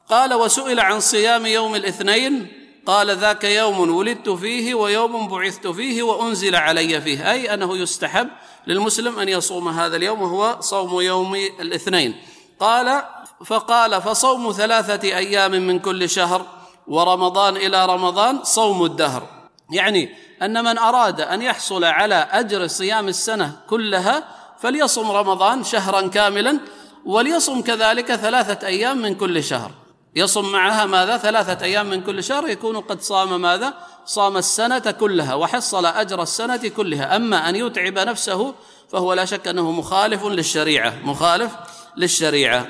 قال: وسئل عن صيام يوم الاثنين قال: ذاك يوم ولدت فيه ويوم بعثت فيه وأنزل علي فيه، أي أنه يستحب للمسلم أن يصوم هذا اليوم وهو صوم يوم الاثنين. فقال: فصوم 3 أيام من كل شهر ورمضان إلى رمضان صوم الدهر. يعني أن من أراد أن يحصل على أجر صيام السنة كلها فليصم رمضان شهرا كاملا، وليصم كذلك 3 أيام من كل شهر، يصم معها ماذا؟ 3 أيام من كل شهر، يكون قد صام ماذا؟ صام السنة كلها وحصل أجر السنة كلها. أما أن يتعب نفسه فهو لا شك أنه مخالف للشريعة.